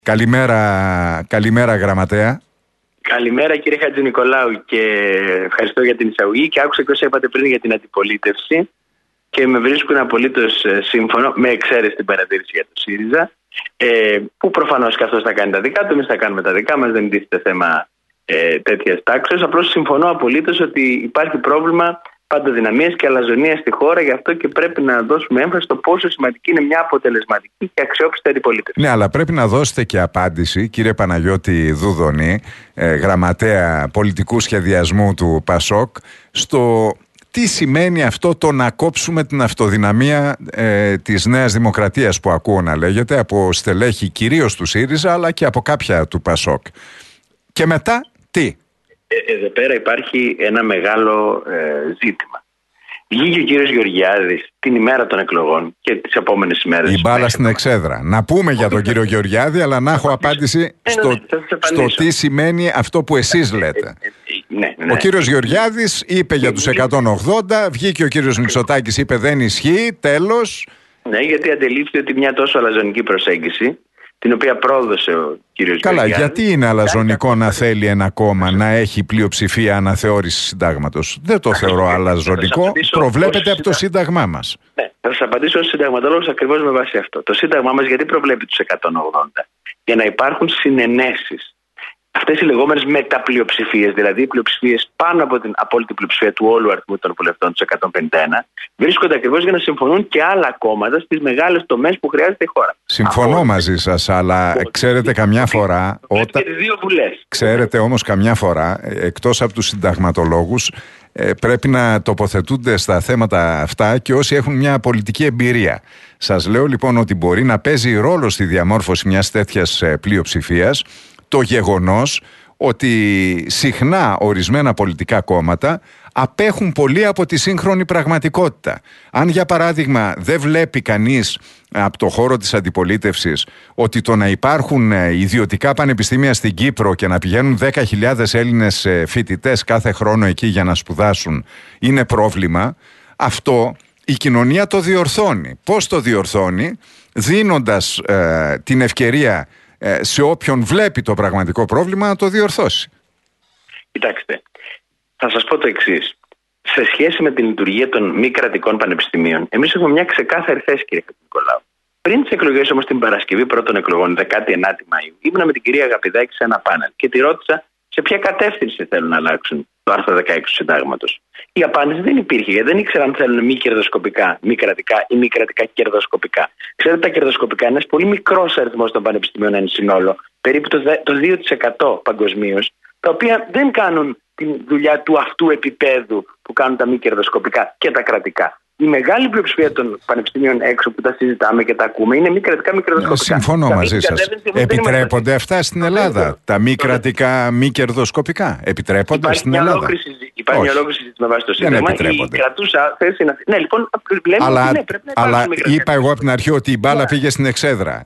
Καλημέρα γραμματέα. Καλημέρα κύριε Χατζηνικολάου και ευχαριστώ για την εισαγωγή και άκουσα και όσα είπατε πριν για την αντιπολίτευση και με βρίσκουν απολύτως σύμφωνο, με εξαίρεση την παρατήρηση για το ΣΥΡΙΖΑ, που προφανώς και αυτός θα κάνει τα δικά του, εμείς θα κάνουμε τα δικά μας, δεν τίθεται θέμα τέτοιας τάξης. Απλώς συμφωνώ απολύτως ότι υπάρχει πρόβλημα παντοδυναμίας και αλαζονίας στη χώρα, γι' αυτό και πρέπει να δώσουμε έμφαση στο πόσο σημαντική είναι μια αποτελεσματική και αξιόπιστη αντιπολίτευση. Ναι, αλλά πρέπει να δώσετε και απάντηση, κύριε Παναγιώτη Δούδονη, γραμματέα πολιτικού σχεδιασμού του ΠΑΣΟΚ, στο τι σημαίνει αυτό το να κόψουμε την αυτοδυναμία της Νέας Δημοκρατίας που ακούω να λέγεται από στελέχη κυρίως του ΣΥΡΙΖΑ αλλά και από κάποια του ΠΑΣΟΚ. Και μετά τι? Εδώ πέρα υπάρχει ένα μεγάλο ζήτημα. Βγήκε ο κύριος Γεωργιάδης την ημέρα των εκλογών και τις επόμενες ημέρες. Η μπάλα στην εξέδρα. Να πούμε για τον κύριο Γεωργιάδη, αλλά να έχω απάντηση στο τι σημαίνει αυτό που εσείς λέτε. Ναι. Ο κύριος Γεωργιάδης είπε για τους 180, βγήκε ο κύριος Μητσοτάκης, είπε δεν ισχύει, τέλος. Ναι, γιατί αντελήφθη ότι μια τόσο αλαζονική προσέγγιση, την οποία πρόδωσε ο κύριος Γεωργιάδης. Καλά, γιατί είναι αλαζονικό να θέλει ένα κόμμα να έχει πλειοψηφία αναθεώρησης συντάγματος? Δεν το θεωρώ αλαζονικό, προβλέπεται από το Σύνταγμά μας. Ναι, θα σας απαντήσω ως συνταγματολόγος ακριβώς με βάση αυτό. Το Σύνταγμά μας γιατί προβλέπει τους 180? Για να υπάρχουν συνενέσεις. Αυτές οι λεγόμενες μεταπλειοψηφίες, δηλαδή οι πλειοψηφίες πάνω από την απόλυτη πλειοψηφία του όλου αριθμού των βουλευτών, τους 151, βρίσκονται ακριβώς για να συμφωνούν και άλλα κόμματα στις μεγάλες τομές που χρειάζεται η χώρα. Συμφωνώ μαζί σας, αλλά ξέρετε καμιά φορά. Ξέρετε όμως καμιά φορά, εκτός από τους συνταγματολόγους, πρέπει να τοποθετούνται στα θέματα αυτά και όσοι έχουν μια πολιτική εμπειρία. Σας λέω λοιπόν ότι μπορεί να παίζει ρόλο στη διαμόρφωση μιας τέτοιας πλειοψηφίας το γεγονός ότι συχνά ορισμένα πολιτικά κόμματα απέχουν πολύ από τη σύγχρονη πραγματικότητα. Αν για παράδειγμα δεν βλέπει κανείς από το χώρο της αντιπολίτευσης ότι το να υπάρχουν ιδιωτικά πανεπιστήμια στην Κύπρο και να πηγαίνουν 10.000 Έλληνες φοιτητές κάθε χρόνο εκεί για να σπουδάσουν είναι πρόβλημα, αυτό η κοινωνία το διορθώνει. Πώς το διορθώνει? Δίνοντας την ευκαιρία σε όποιον βλέπει το πραγματικό πρόβλημα να το διορθώσει. Κοιτάξτε, θα σας πω το εξής. Σε σχέση με την λειτουργία των μη κρατικών πανεπιστημίων, εμείς έχουμε μια ξεκάθαρη θέση, κύριε Νικολάου. Πριν τις εκλογές όμως την Παρασκευή πρώτων εκλογών, 19η Μαΐου, ήμουνα με την κυρία Αγαπηδάκη σε ένα πάνελ και τη ρώτησα σε ποια κατεύθυνση θέλουν να αλλάξουν το άρθρο 16 του Συντάγματος. Η απάντηση δεν υπήρχε, γιατί δεν ήξεραν αν θέλουν μη κερδοσκοπικά, μη κρατικά ή μη κρατικά κερδοσκοπικά. Ξέρετε, τα κερδοσκοπικά είναι ένας πολύ μικρός αριθμός των πανεπιστημίων εν συνόλο, περίπου το 2% παγκοσμίως, τα οποία δεν κάνουν τη δουλειά του αυτού επίπεδου που κάνουν τα μη κερδοσκοπικά και τα κρατικά. Η μεγάλη πλειοψηφία των πανεπιστημίων έξω που τα συζητάμε και τα ακούμε είναι μη κρατικά, μη κερδοσκοπικά. Συμφωνώ μαζί σας. Επιτρέπονται αυτά στην Ελλάδα? Τα μη κρατικά, μη κερδοσκοπικά επιτρέπονται στην Ελλάδα? Υπάρχει μια ολόκληρη συζήτηση με βάση το Σύνταγμα. Η κρατούσα θέση είναι. Ναι, λοιπόν, λέμε ότι ναι, πρέπει να αλλά είπα εγώ από την αρχή ότι η μπάλα πήγε στην εξέδρα.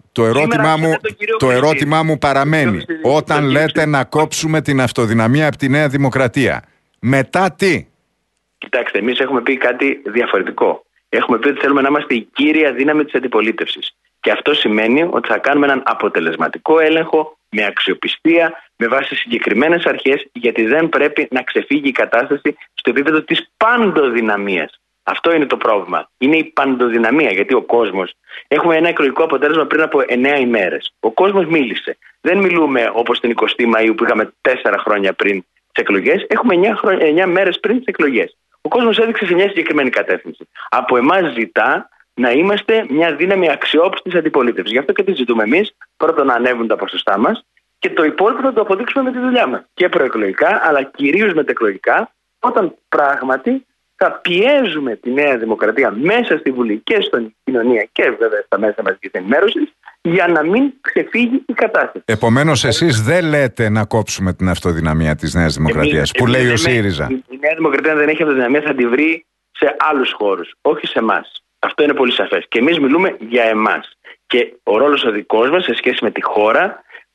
Το ερώτημά μου παραμένει. Όταν λέτε να κόψουμε την αυτοδυναμία από τη Νέα Δημοκρατία, μετά τι? Κοιτάξτε, εμείς έχουμε πει κάτι διαφορετικό. Έχουμε πει ότι θέλουμε να είμαστε η κύρια δύναμη της αντιπολίτευσης. Και αυτό σημαίνει ότι θα κάνουμε έναν αποτελεσματικό έλεγχο, με αξιοπιστία, με βάση συγκεκριμένες αρχές, γιατί δεν πρέπει να ξεφύγει η κατάσταση στο επίπεδο της παντοδυναμίας. Αυτό είναι το πρόβλημα. Είναι η παντοδυναμία, γιατί ο κόσμος. Έχουμε ένα εκλογικό αποτέλεσμα πριν από 9 ημέρες. Ο κόσμος μίλησε. Δεν μιλούμε όπως την 20η Μαΐου που είχαμε 4 χρόνια πριν τις εκλογές. Έχουμε 9 μέρες πριν τις εκλογές. Ο κόσμος έδειξε σε μια συγκεκριμένη κατεύθυνση. Από εμάς ζητά να είμαστε μια δύναμη αξιόπιστης αντιπολίτευσης. Γι' αυτό και τι ζητούμε εμείς. Πρώτον, να ανέβουν τα ποσοστά μας και το υπόλοιπο θα το αποδείξουμε με τη δουλειά μας. Και προεκλογικά, αλλά κυρίως μετεκλογικά, όταν πράγματι θα πιέζουμε τη Νέα Δημοκρατία μέσα στη Βουλή και στην κοινωνία και βέβαια στα μέσα μαζικής ενημέρωσης για να μην ξεφύγει η κατάσταση. Επομένως, εσείς δεν λέτε να κόψουμε την αυτοδυναμία της Νέας Δημοκρατίας που λέει ο ΣΥΡΙΖΑ. Η Νέα Δημοκρατία δεν έχει αυτοδυναμία, θα τη βρει σε άλλους χώρους, όχι σε εμάς. Αυτό είναι πολύ σαφές. Και εμείς μιλούμε για εμάς. Και ο ρόλος ο δικός μας σε σχέση με τη χώρα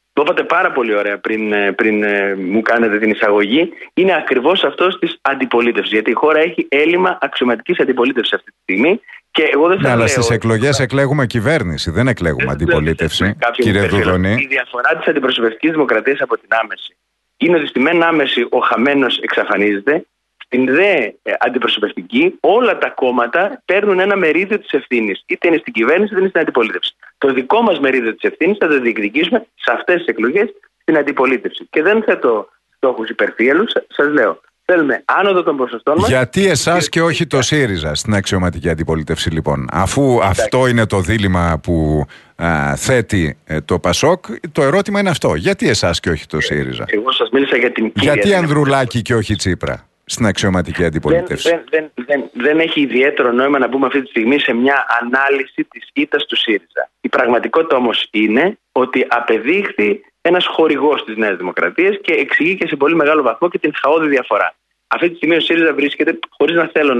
το είπατε πάρα πολύ ωραία πριν μου κάνετε την εισαγωγή, είναι ακριβώς αυτός της αντιπολίτευσης. Γιατί η χώρα έχει έλλειμμα αξιωματικής αντιπολίτευσης αυτή τη στιγμή. Και εγώ δεν αλλά στις εκλογές εκλέγουμε κυβέρνηση, δεν εκλέγουμε αντιπολίτευση, κύριε Δουδονή. Η διαφορά της αντιπροσωπευτικής δημοκρατίας από την άμεση είναι ότι στη μεν άμεση ο χαμένος εξαφανίζεται. Στην δε αντιπροσωπευτική, όλα τα κόμματα παίρνουν ένα μερίδιο της ευθύνης. Είτε είναι στην κυβέρνηση, είτε είναι στην αντιπολίτευση. Το δικό μας μερίδιο της ευθύνης θα το διεκδικήσουμε σε αυτές τις εκλογές στην αντιπολίτευση. Και δεν θέτω στόχους υπερφύελους, σας λέω. Θέλουμε άνοδο των ποσοστών μας. Γιατί εσάς και όχι το ΣΥΡΙΖΑ στην αξιωματική αντιπολίτευση, λοιπόν? Αφού αυτό είναι το δίλημμα που θέτει το ΠΑΣΟΚ, το ερώτημα είναι αυτό. Γιατί εσάς και όχι το ΣΥΡΙΖΑ? Εγώ σας μίλησα για την κύρια. Γιατί Ανδρουλάκη και όχι Τσίπρα στην αξιωματική αντιπολίτευση? Δεν έχει ιδιαίτερο νόημα να μπούμε αυτή τη στιγμή σε μια ανάλυση της ήττας του ΣΥΡΙΖΑ. Η πραγματικότητα όμως είναι ότι απεδείχθη ένας χορηγός της Νέας Δημοκρατίας και εξηγεί και σε πολύ μεγάλο βαθμό και την χαόδη διαφορά. Αυτή τη στιγμή ο ΣΥΡΙΖΑ βρίσκεται, χωρίς να θέλω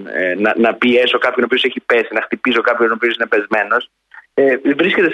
να πιέσω κάποιον ο οποίος έχει πέσει, να χτυπήσω κάποιον ο οποίος είναι πεσμένος, βρίσκεται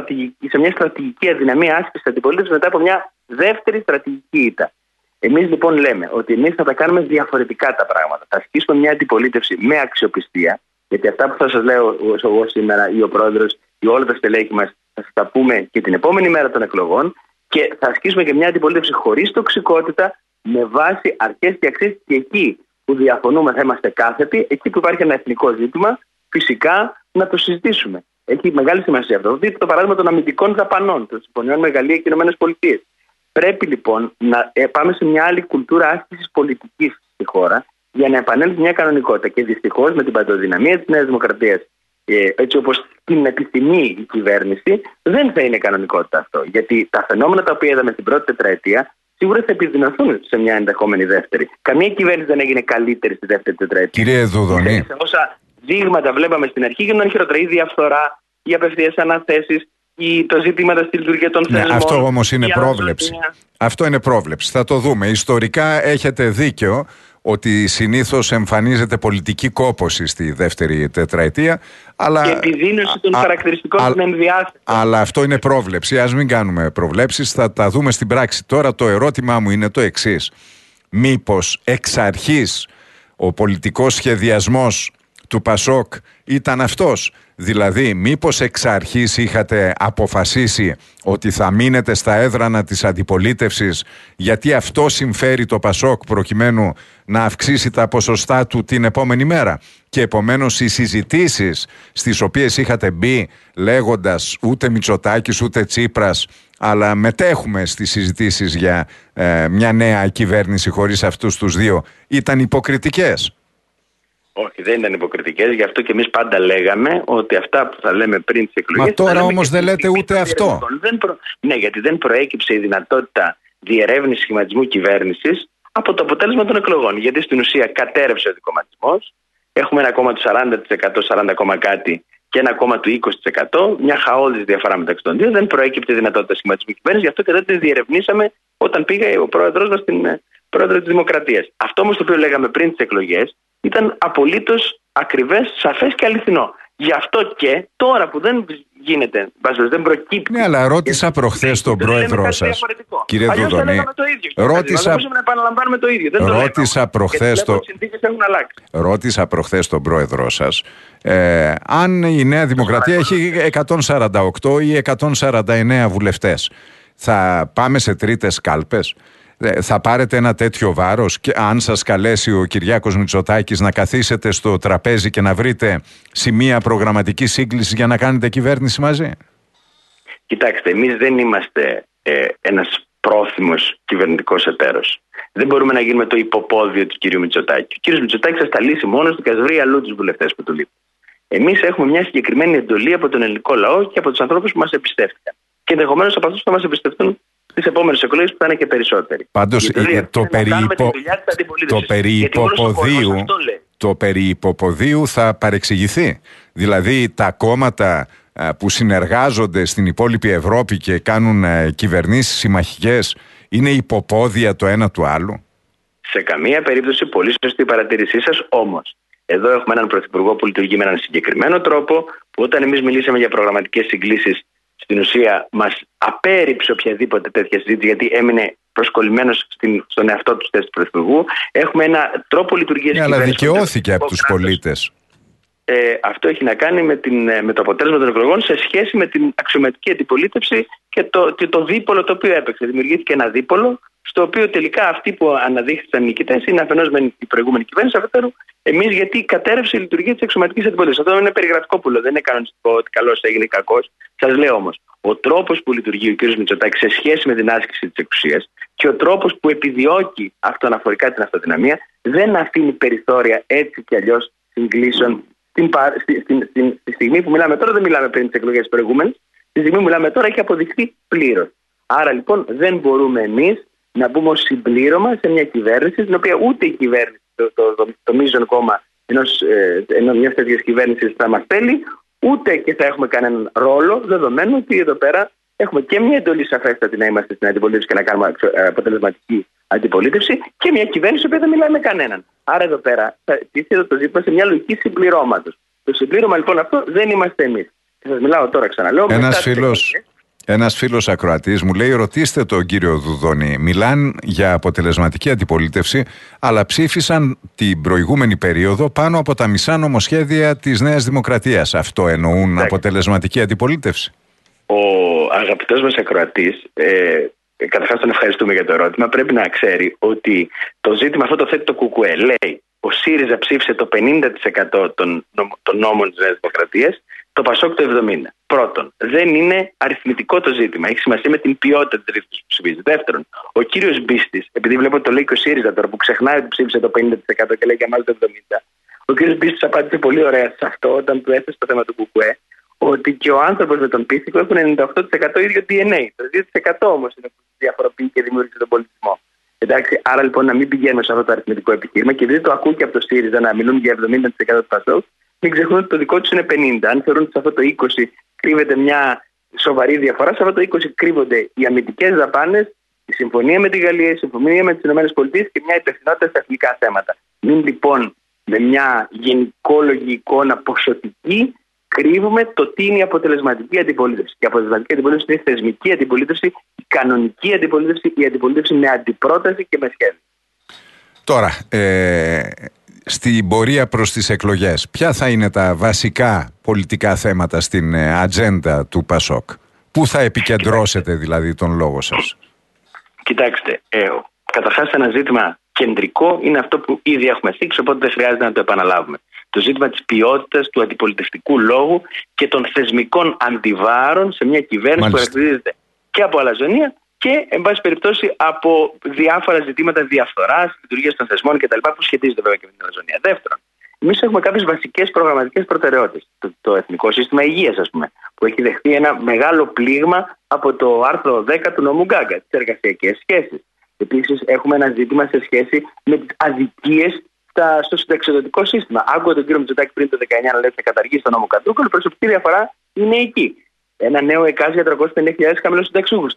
σε μια στρατηγική αδυναμία άσκησης αντιπολίτευσης μετά από μια δεύτερη στρατηγική ήττα. Εμείς λοιπόν λέμε ότι εμείς θα τα κάνουμε διαφορετικά τα πράγματα. Θα ασκήσουμε μια αντιπολίτευση με αξιοπιστία, γιατί αυτά που θα σας λέω εγώ σήμερα ή ο πρόεδρος ή όλα τα στελέχη μας θα σας τα πούμε και την επόμενη μέρα των εκλογών, και θα ασκήσουμε και μια αντιπολίτευση χωρίς τοξικότητα, με βάση αρχές και αξίες, και εκεί που διαφωνούμε θα είμαστε κάθετοι, εκεί που υπάρχει ένα εθνικό ζήτημα, φυσικά να το συζητήσουμε. Έχει μεγάλη σημασία αυτό. Δείτε το παράδειγμα των αμυντικών δαπανών, των συμφωνιών με Γαλλία και ΗΠΑ. Πρέπει λοιπόν να πάμε σε μια άλλη κουλτούρα άσκησης πολιτικής στη χώρα για να επανέλθει μια κανονικότητα. Και δυστυχώς με την παντοδυναμία της Νέας Δημοκρατίας, έτσι όπως την επιθυμεί η κυβέρνηση, δεν θα είναι κανονικότητα αυτό. Γιατί τα φαινόμενα τα οποία είδαμε στην πρώτη τετραετία σίγουρα θα επιδεινωθούν σε μια ενδεχόμενη δεύτερη. Καμία κυβέρνηση δεν έγινε καλύτερη στη δεύτερη τετραετία. Κύριε Δουδονή, όσα δείγματα βλέπαμε στην αρχή γίνονταν χειρότερα. Η διαφθορά, οι απευθείας αναθέσεις, το ζήτημα στη λειτουργία των θεσμών. Αυτό όμως είναι πρόβλεψη. Αυτό είναι πρόβλεψη. Θα το δούμε. Ιστορικά έχετε δίκιο ότι συνήθως εμφανίζεται πολιτική κόπωση στη δεύτερη τετραετία. Αλλά... και επιδείνωση των χαρακτηριστικών στην ενδιάσταση. Αλλά αυτό είναι πρόβλεψη. Ας μην κάνουμε προβλέψεις, θα τα δούμε στην πράξη. Τώρα το ερώτημά μου είναι το εξής. Μήπως εξ αρχής ο πολιτικός σχεδιασμός του ΠΑΣΟΚ ήταν αυτός? Δηλαδή, μήπως εξ αρχής είχατε αποφασίσει ότι θα μείνετε στα έδρανα της αντιπολίτευσης, γιατί αυτό συμφέρει το ΠΑΣΟΚ προκειμένου να αυξήσει τα ποσοστά του την επόμενη μέρα? Και επομένως οι συζητήσεις στις οποίες είχατε μπει λέγοντας ούτε Μητσοτάκης ούτε Τσίπρας, αλλά μετέχουμε στις συζητήσεις για μια νέα κυβέρνηση χωρίς αυτούς τους δύο, ήταν υποκριτικές? Όχι, δεν ήταν υποκριτικές. Γι' αυτό και εμείς πάντα λέγαμε ότι αυτά που θα λέμε πριν τις εκλογές. Μα τώρα όμως δεν λέτε ούτε αυτό. Ναι, γιατί δεν προέκυψε η δυνατότητα διερεύνησης σχηματισμού κυβέρνησης από το αποτέλεσμα των εκλογών. Γιατί στην ουσία κατέρευσε ο δικομματισμός. Έχουμε ένα κόμμα του 40%, 40, κάτι και ένα κόμμα του 20%. Μια χαόδης διαφορά μεταξύ των δύο. Δεν προέκυψε η δυνατότητα σχηματισμού κυβέρνησης. Γι' αυτό και δεν τη διερευνήσαμε όταν πήγε ο πρόεδρος μας στην πρόεδρο της Δημοκρατίας. Αυτό όμως το οποίο λέγαμε πριν τις εκλογές ήταν απολύτως ακριβές, σαφές και αληθινό. Γι' αυτό και τώρα που δεν γίνεται, δεν προκύπτει. Ναι, αλλά ρώτησα προχθές τον πρόεδρό σας, κύριε Δουδονή. Ρώτησα προχθές τον πρόεδρό σας αν η Νέα Δημοκρατία έχει 148 ή 149 βουλευτές. Θα πάμε σε τρίτες κάλπες? Θα πάρετε ένα τέτοιο βάρος, και αν σας καλέσει ο Κυριάκος Μητσοτάκης να καθίσετε στο τραπέζι και να βρείτε σημεία προγραμματικής σύγκλησης για να κάνετε κυβέρνηση μαζί? Κοιτάξτε, εμείς δεν είμαστε ένας πρόθυμος κυβερνητικός εταίρος. Δεν μπορούμε να γίνουμε το υποπόδιο του κυρίου Μητσοτάκη. Ο κύριος Μητσοτάκης θα τα λύσει μόνος του και ας βρει αλλού τους βουλευτές που του λείπουν. Εμείς έχουμε μια συγκεκριμένη εντολή από τον ελληνικό λαό και από τους ανθρώπους που μας εμπιστεύτηκαν. Και ενδεχομένως από αυτούς που θα μας εμπιστευτούν τις επόμενες εκλογές που θα είναι και περισσότεροι. Πάντως το περί υποποδίου θα παρεξηγηθεί. Δηλαδή τα κόμματα που συνεργάζονται στην υπόλοιπη Ευρώπη και κάνουν κυβερνήσεις συμμαχικές είναι υποπόδια το ένα του άλλου? Σε καμία περίπτωση. Πολύ σωστή η παρατήρησή σας. Όμως εδώ έχουμε έναν πρωθυπουργό που λειτουργεί με έναν συγκεκριμένο τρόπο, που όταν εμείς μιλήσαμε για προγραμματικές συγκλήσεις στην ουσία μας απέρριψε οποιαδήποτε τέτοια συζήτηση, γιατί έμεινε προσκολλημένος στον εαυτό του θέση του Πρωθυπουργού. Έχουμε ένα τρόπο λειτουργίας κυβέρνησης. Αλλά δικαιώθηκε από τους πολίτες. Αυτό έχει να κάνει με το αποτέλεσμα των εκλογών σε σχέση με την αξιωματική αντιπολίτευση και το δίπολο το οποίο έπαιξε. Δημιουργήθηκε ένα δίπολο, στο οποίο τελικά αυτοί που αναδείχθηκαν νικητές είναι αφενός με η προηγούμενη κυβέρνηση, αφετέρου εμείς, γιατί κατέρευσε η λειτουργία της αξιωματικής αντιπολίτευσης. Αυτό είναι περιγραφικό που λέω, δεν είναι κανονιστικό ότι καλώς έγινε ή κακώς. Σας λέω όμως, ο τρόπος που λειτουργεί ο κ. Μητσοτάκης σε σχέση με την άσκηση της εξουσίας και ο τρόπος που επιδιώκει αυτοαναφορικά την αυτοδυναμία δεν αφήνει περιθώρια έτσι κι αλλιώς συγκλήσεων. Στη στιγμή που μιλάμε τώρα, δεν μιλάμε πριν τις εκλογές προηγούμενες, στη στιγμή που μιλάμε τώρα έχει αποδειχθεί πλήρως. Άρα λοιπόν δεν μπορούμε εμείς να μπούμε ως συμπλήρωμα σε μια κυβέρνηση, στην οποία ούτε η κυβέρνηση, το μείζον κόμμα μιας τέτοιας κυβέρνησης θα μας θέλει, ούτε και θα έχουμε κανέναν ρόλο, δεδομένου ότι εδώ πέρα έχουμε και μια εντολή σαφέστατη να είμαστε στην αντιπολίτευση και να κάνουμε αποτελεσματική αντιπολίτευση και μια κυβέρνηση που δεν μιλάει με κανέναν. Άρα εδώ πέρα θα τίθεται το ζήτημα σε μια λογική συμπληρώματος. Το συμπλήρωμα λοιπόν αυτό δεν είμαστε εμείς. Και σας μιλάω τώρα, ξαναλέω. Ένας φίλος ακροατής μου λέει: ρωτήστε τον κύριο Δουδόνη, μιλάν για αποτελεσματική αντιπολίτευση, αλλά ψήφισαν την προηγούμενη περίοδο πάνω από τα μισά νομοσχέδια της Νέας Δημοκρατίας. Αυτό εννοούν αποτελεσματική αντιπολίτευση? Ο αγαπητός μας ακροατής, καταρχάς τον ευχαριστούμε για το ερώτημα, πρέπει να ξέρει ότι το ζήτημα αυτό το θέτει το ΚΚΕ. Λέει, ο ΣΥΡΙΖΑ ψήφισε το 50% των νόμων της Νέας Δημοκρατίας, το ΠΑΣΟΚ το 70%. Πρώτον, δεν είναι αριθμητικό το ζήτημα. Έχει σημασία με την ποιότητα της ρύθμισης που ψηφίζει. Δεύτερον, ο κύριος Μπίστης, επειδή βλέπω ότι το λέει και ο ΣΥΡΙΖΑ τώρα που ξεχνάει ότι ψήφισε το 50% και λέει για εμάς το 70%, ο κύριος Μπίστης απάντησε πολύ ωραία σε αυτό όταν του έθεσε το θέμα του ΚΚΕ, ότι και ο άνθρωπος με τον πίθηκο έχουν 98% ίδιο DNA. Το 2% όμως είναι που διαφοροποιεί και δημιούργησε τον πολιτισμό. Εντάξει, άρα λοιπόν να μην πηγαίνουμε σε αυτό το αριθμητικό επιχείρημα, και επειδή το ακούω και από το ΣΥΡΙΖΑ να μιλούν για 70% του ΠΑΣΟΚ, μην ξεχνούν ότι το δικό του είναι 50%. Αν θεωρούν ότι σε αυτό το 20% κρύβεται μια σοβαρή διαφορά, σε αυτό το 20% κρύβονται οι αμυντικές δαπάνες, η συμφωνία με τη Γαλλία, η συμφωνία με τις ΗΠΑ και μια υπευθυνότητα στα εθνικά θέματα. Μην λοιπόν με μια γενικόλογη εικόνα ποσοτική κρύβουμε το τι είναι η αποτελεσματική αντιπολίτευση. Η αποτελεσματική αντιπολίτευση είναι η θεσμική αντιπολίτευση, η κανονική αντιπολίτευση, η αντιπολίτευση με αντιπρόταση και με σχέδιο. Τώρα, στην πορεία προς τις εκλογές, ποια θα είναι τα βασικά πολιτικά θέματα στην ατζέντα του ΠΑΣΟΚ? Πού θα επικεντρώσετε δηλαδή τον λόγο σας? Κοιτάξτε, καταρχάς ένα ζήτημα κεντρικό είναι αυτό που ήδη έχουμε θίξει, οπότε δεν χρειάζεται να το επαναλάβουμε. Το ζήτημα της ποιότητας του αντιπολιτευτικού λόγου και των θεσμικών αντιβάρων σε μια κυβέρνηση που χαρακτηρίζεται και από αλαζονία και, εν πάση περιπτώσει, από διάφορα ζητήματα διαφθοράς, λειτουργίας των θεσμών κτλ. Που σχετίζονται βέβαια και με την αλαζονία. Δεύτερον, εμείς έχουμε κάποιες βασικές προγραμματικές προτεραιότητες. Το Εθνικό Σύστημα Υγείας, ας πούμε, που έχει δεχτεί ένα μεγάλο πλήγμα από το άρθρο 10 του νόμου Γκάγκα, τις εργασιακές σχέσεις. Επίσης, έχουμε ένα ζήτημα σε σχέση με τις αδικίες στο συνταξιοδοτικό σύστημα. Άκουγα τον κύριο Μητσοτάκη πριν το 19 να λέει ότι θα καταργήσει τον νόμο Κατρούγκαλου, η προσωπική διαφορά είναι εκεί. Ένα νέο ΕΚΑΣ για 350.000 χαμηλοσυνταξιούχους.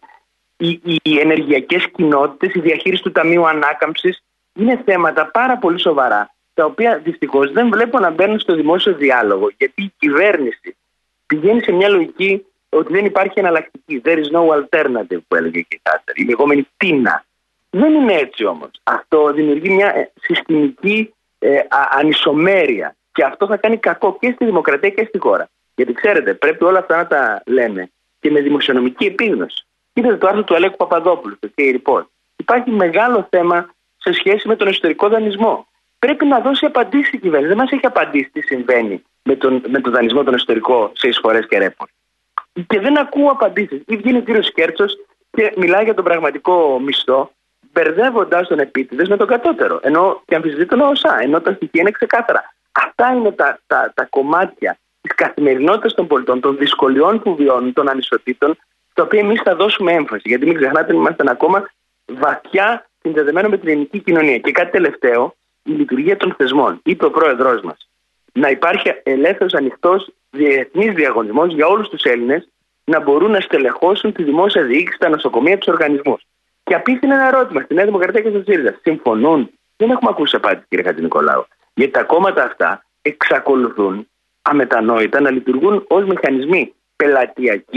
Οι ενεργειακές κοινότητες, η διαχείριση του Ταμείου Ανάκαμψης είναι θέματα πάρα πολύ σοβαρά, τα οποία δυστυχώς δεν βλέπω να μπαίνουν στο δημόσιο διάλογο, γιατί η κυβέρνηση πηγαίνει σε μια λογική ότι δεν υπάρχει εναλλακτική. There is no alternative, που έλεγε και η Θάτσερ, η λεγόμενη τίνα. Δεν είναι έτσι όμως. Αυτό δημιουργεί μια συστημική ανισομέρεια και αυτό θα κάνει κακό και στη δημοκρατία και στη χώρα. Γιατί ξέρετε, πρέπει όλα αυτά να τα λέμε και με δημοσιονομική επίγνωση. Είδατε το άρθρο του Αλέκου Παπαδόπουλου στο Key Report. Υπάρχει μεγάλο θέμα σε σχέση με τον εσωτερικό δανεισμό. Πρέπει να δώσει απαντήσεις η κυβέρνηση. Δεν μας έχει απαντήσει τι συμβαίνει με τον δανεισμό τον εσωτερικό σε εισφορές και ρέπο. Και δεν ακούω απαντήσεις. Ή βγαίνει ο κύριος Κέρτσος και μιλάει για τον πραγματικό μισθό, μπερδεύοντας τον επίτηδες με τον κατώτερο. Ενώ και αμφισβητεί τον ΟΣΑ, ενώ τα στοιχεία είναι ξεκάθαρα. Αυτά είναι τα κομμάτια της καθημερινότητας των πολιτών, των δυσκολιών που βιώνουν, των ανισοτήτων, στα οποία εμείς θα δώσουμε έμφαση. Γιατί μην ξεχνάτε, είμαστε ακόμα βαθιά συνδεδεμένοι με την ελληνική κοινωνία. Και κάτι τελευταίο, η λειτουργία των θεσμών. Είπε ο πρόεδρός μας να υπάρχει ελεύθερος, ανοιχτός διεθνής διαγωνισμός για όλους τους Έλληνες να μπορούν να στελεχώσουν τη δημόσια διοίκηση, τα νοσοκομεία, τους οργανισμούς. Και απίθυνε ένα ερώτημα στη Νέα Δημοκρατία και στο ΣΥΡΙΖΑ. Συμφωνούν? Δεν έχουμε ακούσει απάντηση, κύριε Χατζηνικολάου. Γιατί τα κόμματα αυτά εξακολουθούν αμετανόητα να λειτουργούν ως μηχανισμοί πελατειακοί,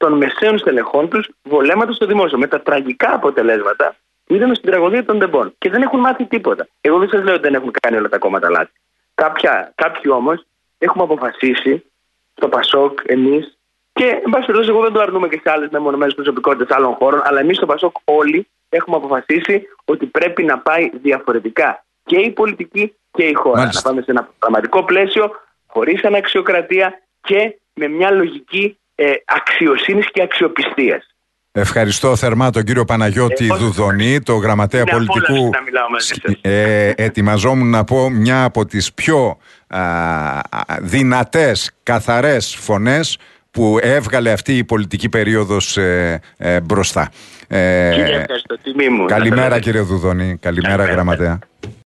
των μεσαίων στελεχών τους βολέματος στο δημόσιο. Με τα τραγικά αποτελέσματα που είδαμε στην τραγωδία των Ντεμπών. Και δεν έχουν μάθει τίποτα. Εγώ δεν σας λέω ότι δεν έχουν κάνει όλα τα κόμματα λάθη. Κάποιοι όμως έχουμε αποφασίσει, στο Πασόκ, εμείς, και εν πάση περιπτώσει, εγώ δεν το αρνούμε και σε άλλες μεμονωμένες προσωπικότητες άλλων χώρων, αλλά εμείς στο Πασόκ όλοι έχουμε αποφασίσει ότι πρέπει να πάει διαφορετικά και η πολιτική και η χώρα. Μάλιστα. Να πάμε σε ένα πραγματικό πλαίσιο, χωρίς αναξιοκρατία και με μια λογική αξιοσύνης και αξιοπιστίας. Ευχαριστώ θερμά τον κύριο Παναγιώτη Δουδονή, το γραμματέα πολιτικού. Ετοιμαζόμουν να πω μια από τις πιο δυνατές, καθαρές φωνές που έβγαλε αυτή η πολιτική περίοδος μπροστά. Κύριε, ευχαριστώ, τιμή μου. Καλημέρα κύριε Δουδονή, καλημέρα γραμματέα.